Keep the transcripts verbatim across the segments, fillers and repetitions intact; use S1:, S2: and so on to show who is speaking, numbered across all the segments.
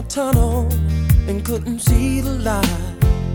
S1: tunnel and couldn't see the light.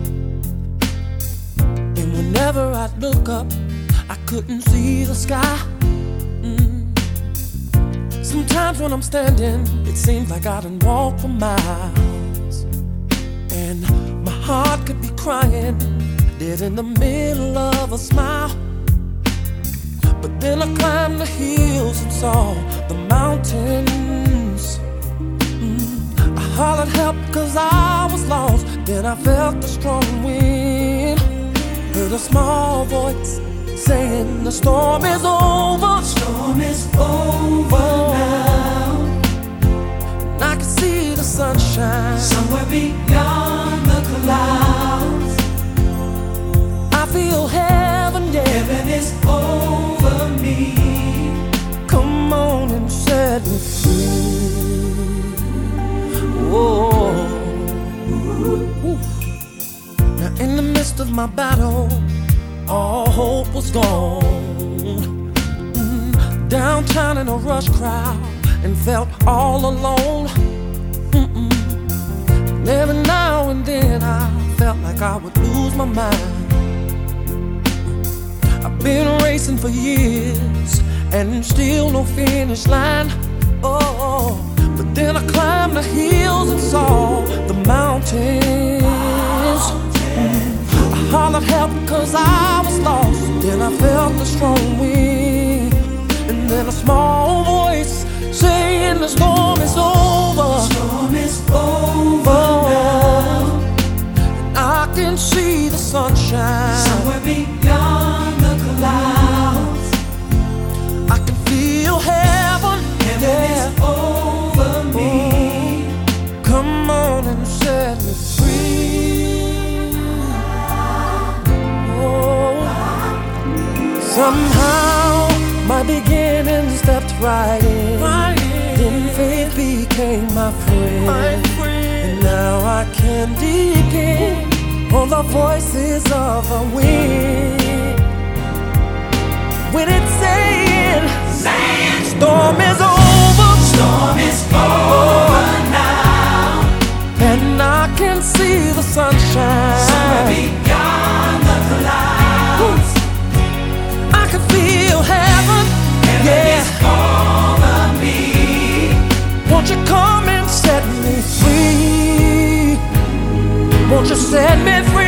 S1: And whenever I'd look up, I couldn't see the sky. Mm. Sometimes when I'm standing, it seems like I done walked for miles, and my heart could be crying, dead in the middle of a smile. But then I climbed the hills and saw the mountains. mm. I hollered help cause I was lost. Then I felt the strong wind, heard a small voice saying the storm is over.
S2: The storm is over now.
S1: And I can see the sunshine
S2: somewhere beyond the clouds.
S1: I feel heaven, yeah.
S2: Heaven is over me.
S1: Come on and set me free. Whoa. Ooh. Now in the midst of my battle, all hope was gone. mm. Downtown in a rush crowd, and felt all alone. Mm-mm. And every now and then I felt like I would lose my mind. I've been racing for years and still no finish line. Oh, but then I climbed the hills and saw the mountains. Mm. I hollered help cause I was lost. Then I felt the strong wind, and then a small voice saying the storm is over.
S2: The storm is over
S1: oh.
S2: now.
S1: And I can see the sunshine
S2: somewhere beyond the clouds.
S1: I can feel heaven,
S2: Heaven
S1: yeah.
S2: is over me.
S1: Oh, come on and set me free. Oh, somehow my beginning stepped right in. Right in. Then faith became my friend. My friend. And now I can depend on the voices of the wind. When it's saying, saying storm is over,
S2: Storm is over now.
S1: and I can see the sunshine
S2: Somewhere beyond the clouds.
S1: I can feel heaven,
S2: Heaven
S1: yeah.
S2: is over me.
S1: Won't you come and set me free? Won't you set me free?